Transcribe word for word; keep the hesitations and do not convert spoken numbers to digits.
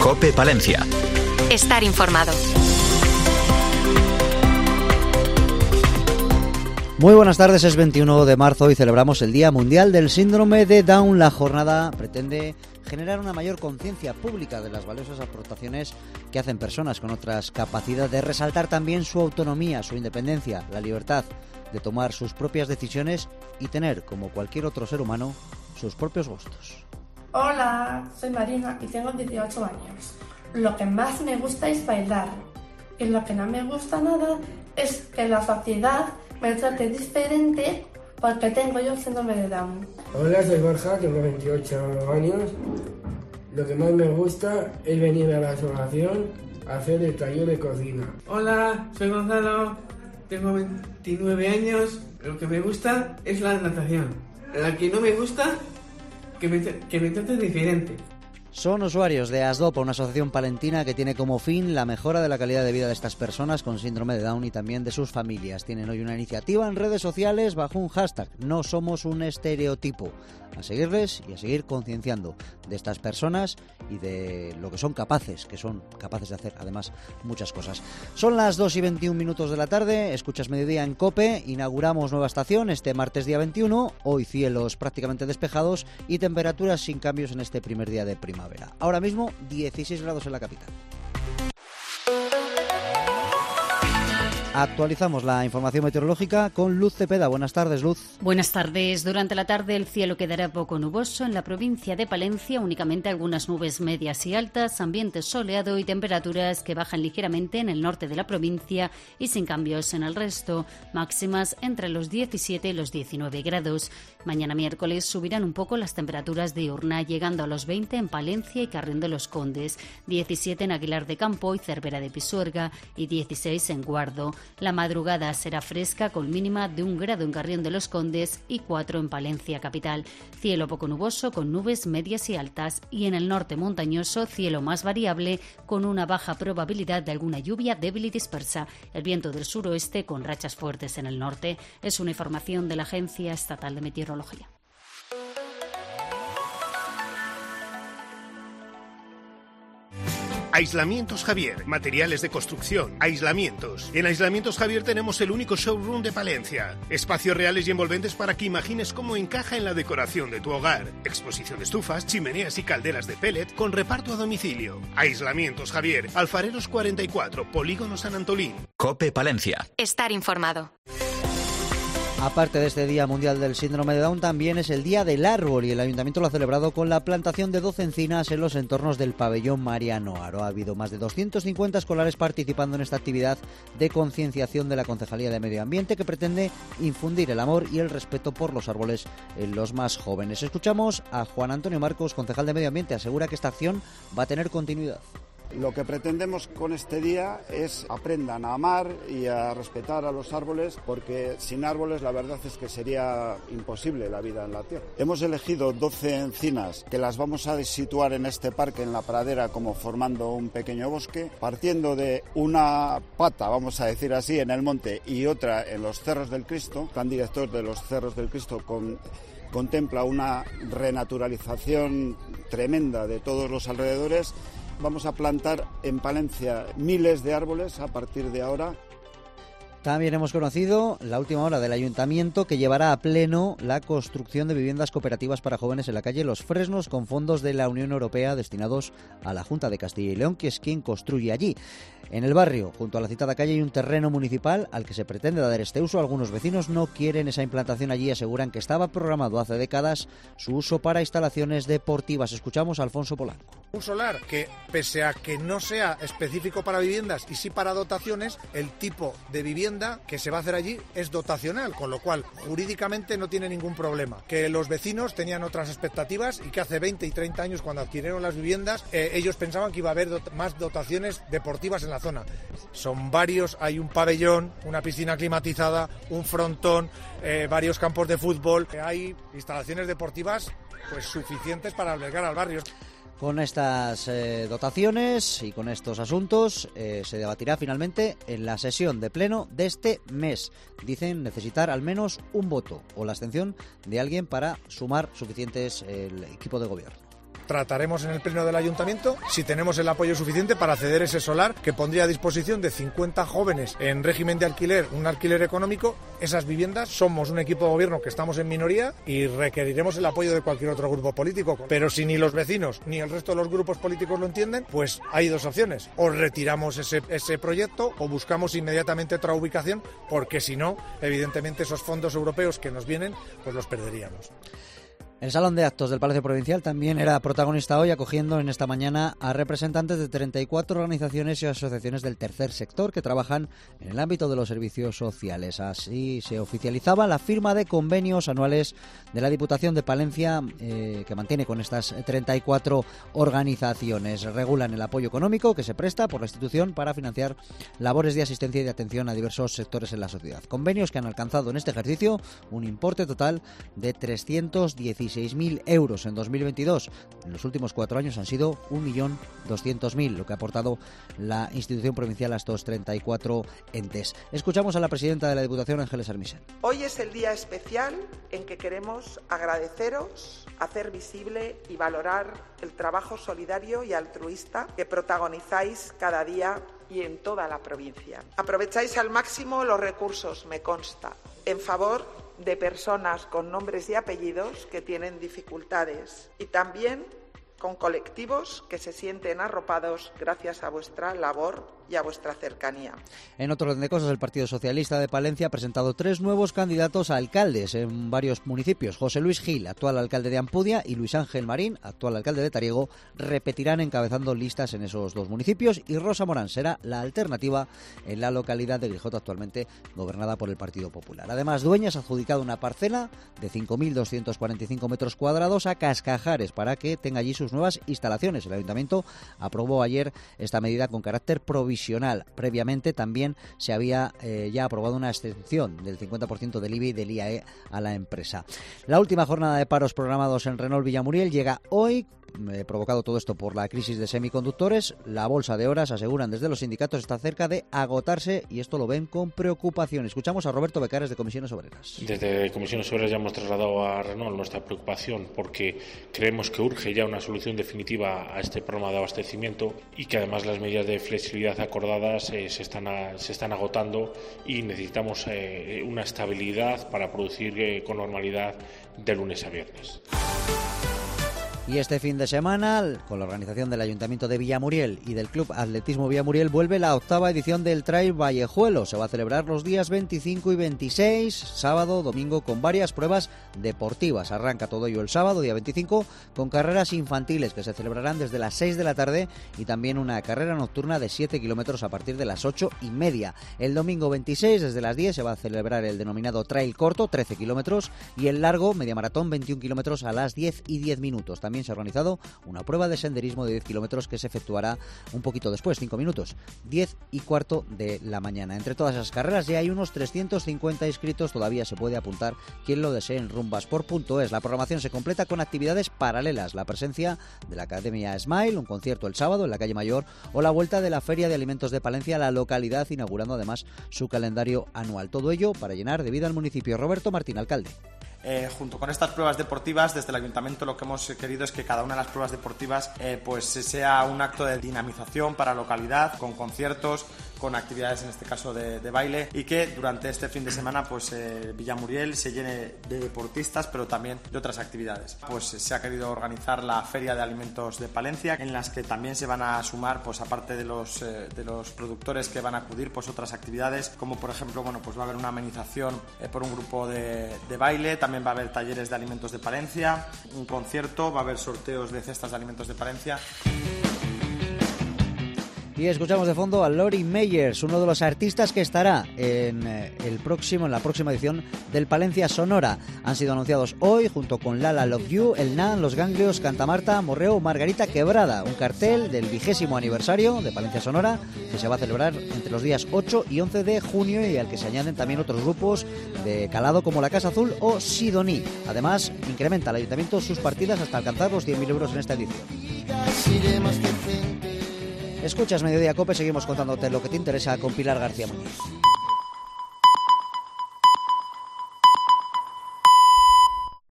COPE Palencia. Estar informado. Muy buenas tardes, es veintiuno de marzo y celebramos el Día Mundial del Síndrome de Down. La jornada pretende generar una mayor conciencia pública de las valiosas aportaciones que hacen personas con otras capacidades, resaltar también su autonomía, su independencia, la libertad de tomar sus propias decisiones y tener, como cualquier otro ser humano, sus propios gustos. Hola, soy Marina y tengo dieciocho años. Lo que más me gusta es bailar y lo que no me gusta nada es que la sociedad me trate diferente porque tengo yo el síndrome de Down. Hola, soy Borja, tengo veintiocho años. Lo que más me gusta es venir a la asociación a hacer el taller de cocina. Hola, soy Gonzalo, tengo veintinueve años. Lo que me gusta es la natación. La que no me gusta, que me, que me traten diferente. Son usuarios de ASDOP, una asociación palentina que tiene como fin la mejora de la calidad de vida de estas personas con síndrome de Down y también de sus familias. Tienen hoy una iniciativa en redes sociales bajo un hashtag No somos un estereotipo. A seguirles y a seguir concienciando de estas personas y de lo que son capaces, que son capaces de hacer además muchas cosas. Son las dos y veintiún minutos de la tarde, escuchas Mediodía en COPE, inauguramos nueva estación este martes día veintiuno, hoy cielos prácticamente despejados y temperaturas sin cambios en este primer día de primavera. Ahora mismo dieciséis grados en la capital. Actualizamos la información meteorológica con Luz Cepeda. Buenas tardes, Luz. Buenas tardes. Durante la tarde el cielo quedará poco nuboso en la provincia de Palencia, únicamente algunas nubes medias y altas, ambiente soleado y temperaturas que bajan ligeramente en el norte de la provincia y sin cambios en el resto, máximas entre los diecisiete y los diecinueve grados. Mañana miércoles subirán un poco las temperaturas diurnas, llegando a los veinte en Palencia y Carrión de los Condes, diecisiete en Aguilar de Campo y Cervera de Pisuerga y dieciséis en Guardo. La madrugada será fresca con mínima de un grado en Carrión de los Condes y cuatro en Palencia capital. Cielo poco nuboso con nubes medias y altas y en el norte montañoso cielo más variable con una baja probabilidad de alguna lluvia débil y dispersa. El viento del suroeste con rachas fuertes en el norte. Es una información de la Agencia Estatal de Meteorología. Aislamientos Javier, materiales de construcción, aislamientos. En Aislamientos Javier tenemos el único showroom de Palencia. Espacios reales y envolventes para que imagines cómo encaja en la decoración de tu hogar. Exposición de estufas, chimeneas y calderas de pellet con reparto a domicilio. Aislamientos Javier, Alfareros cuarenta y cuatro, Polígono San Antolín. COPE Palencia. Estar informado. Aparte de este Día Mundial del Síndrome de Down, también es el Día del Árbol y el Ayuntamiento lo ha celebrado con la plantación de doce encinas en los entornos del pabellón Mariano Aro. Ha habido más de doscientos cincuenta escolares participando en esta actividad de concienciación de la Concejalía de Medio Ambiente que pretende infundir el amor y el respeto por los árboles en los más jóvenes. Escuchamos a Juan Antonio Marcos, concejal de Medio Ambiente. Asegura que esta acción va a tener continuidad. Lo que pretendemos con este día es aprendan a amar y a respetar a los árboles, porque sin árboles la verdad es que sería imposible la vida en la tierra. Hemos elegido doce encinas que las vamos a situar en este parque, en la pradera, como formando un pequeño bosque, partiendo de una pata, vamos a decir así, en el monte y otra en los Cerros del Cristo. El plan director de los Cerros del Cristo con contempla una renaturalización tremenda de todos los alrededores. Vamos a plantar en Palencia miles de árboles a partir de ahora. También hemos conocido la última hora del Ayuntamiento que llevará a pleno la construcción de viviendas cooperativas para jóvenes en la calle Los Fresnos con fondos de la Unión Europea destinados a la Junta de Castilla y León, que es quien construye allí. En el barrio, junto a la citada calle, hay un terreno municipal al que se pretende dar este uso. Algunos vecinos no quieren esa implantación allí y aseguran que estaba programado hace décadas su uso para instalaciones deportivas. Escuchamos a Alfonso Polanco. Un solar que, pese a que no sea específico para viviendas y sí para dotaciones, el tipo de vivienda que se va a hacer allí es dotacional, con lo cual jurídicamente no tiene ningún problema. Que los vecinos tenían otras expectativas y que hace veinte y treinta años, cuando adquirieron las viviendas, eh, ellos pensaban que iba a haber dot- más dotaciones deportivas en la zona. Son varios, hay un pabellón, una piscina climatizada, un frontón, eh, varios campos de fútbol, eh, hay instalaciones deportivas pues suficientes para albergar al barrio. Con estas eh, dotaciones y con estos asuntos eh, se debatirá finalmente en la sesión de pleno de este mes. Dicen necesitar al menos un voto o la abstención de alguien para sumar suficientes eh, el equipo de gobierno. trataremos en el pleno del ayuntamiento si tenemos el apoyo suficiente para ceder ese solar que pondría a disposición de cincuenta jóvenes en régimen de alquiler, un alquiler económico. Esas viviendas, somos un equipo de gobierno que estamos en minoría y requeriremos el apoyo de cualquier otro grupo político. Pero si ni los vecinos ni el resto de los grupos políticos lo entienden, pues hay dos opciones: o retiramos ese, ese proyecto o buscamos inmediatamente otra ubicación, porque si no, evidentemente esos fondos europeos que nos vienen, pues los perderíamos. El Salón de Actos del Palacio Provincial también era protagonista hoy, acogiendo en esta mañana a representantes de treinta y cuatro organizaciones y asociaciones del tercer sector que trabajan en el ámbito de los servicios sociales. Así se oficializaba la firma de convenios anuales de la Diputación de Palencia, eh, que mantiene con estas treinta y cuatro organizaciones. Regulan el apoyo económico que se presta por la institución para financiar labores de asistencia y de atención a diversos sectores en la sociedad. Convenios que han alcanzado en este ejercicio un importe total de trescientos dieciséis mil euros en dos mil veintidós. En los últimos cuatro años han sido un millón doscientos mil, lo que ha aportado la institución provincial a estos treinta y cuatro entes. Escuchamos a la presidenta de la Diputación, Ángeles Armisen. Hoy es el día especial en que queremos agradeceros, hacer visible y valorar el trabajo solidario y altruista que protagonizáis cada día y en toda la provincia. Aprovecháis al máximo los recursos, me consta, en favor de personas con nombres y apellidos que tienen dificultades y también con colectivos que se sienten arropados gracias a vuestra labor y a vuestra cercanía. En otro orden de cosas, el Partido Socialista de Palencia ha presentado tres nuevos candidatos a alcaldes en varios municipios. José Luis Gil, actual alcalde de Ampudia, y Luis Ángel Marín, actual alcalde de Tariego, repetirán encabezando listas en esos dos municipios, y Rosa Morán será la alternativa en la localidad de Grijota, actualmente gobernada por el Partido Popular. Además, Dueñas ha adjudicado una parcela de cinco mil doscientos cuarenta y cinco metros cuadrados a Cascajares para que tenga allí sus nuevas instalaciones. El Ayuntamiento aprobó ayer esta medida con carácter provisional. Previamente también se había eh, ya aprobado una extensión del cincuenta por ciento del I B I y del I A E a la empresa. La última jornada de paros programados en Renault Villamuriel llega hoy. Eh, provocado todo esto por la crisis de semiconductores. La bolsa de horas, aseguran desde los sindicatos, está cerca de agotarse y esto lo ven con preocupación. Escuchamos a Roberto Becares de Comisiones Obreras. Desde Comisiones Obreras ya hemos trasladado a Renault nuestra preocupación porque creemos que urge ya una solución definitiva a este problema de abastecimiento y que además las medidas de flexibilidad acordadas eh, se, están a, se están agotando y necesitamos eh, una estabilidad para producir eh, con normalidad de lunes a viernes. Y este fin de semana, con la organización del Ayuntamiento de Villamuriel y del Club Atletismo Villamuriel, vuelve la octava edición del Trail Vallejuelo. Se va a celebrar los días veinticinco y veintiséis, sábado, domingo, con varias pruebas deportivas. Arranca todo ello el sábado, día veinticinco, con carreras infantiles que se celebrarán desde las seis de la tarde y también una carrera nocturna de siete kilómetros a partir de las ocho y media. El domingo veintiséis, desde las diez, se va a celebrar el denominado Trail Corto, trece kilómetros, y el largo, media maratón, veintiún kilómetros a las diez y diez minutos. También se ha organizado una prueba de senderismo de diez kilómetros que se efectuará un poquito después, cinco minutos, diez y cuarto de la mañana. Entre todas esas carreras ya hay unos trescientos cincuenta inscritos, todavía se puede apuntar quien lo desee en rumbasport punto es. La programación se completa con actividades paralelas, la presencia de la Academia Smile, un concierto el sábado en la calle Mayor o la vuelta de la Feria de Alimentos de Palencia a la localidad, inaugurando además su calendario anual. Todo ello para llenar de vida al municipio. Roberto Martín, alcalde. Eh, junto con estas pruebas deportivas, desde el Ayuntamiento lo que hemos querido es que cada una de las pruebas deportivas eh, pues sea un acto de dinamización para la localidad, con conciertos, con actividades en este caso de, de baile, y que durante este fin de semana pues eh, Villamuriel se llene de deportistas, pero también de otras actividades. Pues eh, se ha querido organizar la Feria de Alimentos de Palencia, en las que también se van a sumar, pues aparte de los, eh, de los productores que van a acudir, pues otras actividades, como por ejemplo, bueno, pues va a haber una amenización eh, por un grupo de, de baile, también va a haber talleres de alimentos de Palencia, un concierto, va a haber sorteos de cestas de alimentos de Palencia. Y escuchamos de fondo a Lori Meyers, uno de los artistas que estará en el próximo, en la próxima edición del Palencia Sonora. Han sido anunciados hoy junto con Lala Love You, El Nan, Los Ganglios, Cantamarta, Morreo, Margarita Quebrada, un cartel del vigésimo aniversario de Palencia Sonora que se va a celebrar entre los días ocho y once de junio y al que se añaden también otros grupos de calado como La Casa Azul o Sidoní. Además, incrementa el Ayuntamiento sus partidas hasta alcanzar los diez mil euros en esta edición. Escuchas Mediodía Cope, seguimos contándote lo que te interesa con Pilar García Muñoz.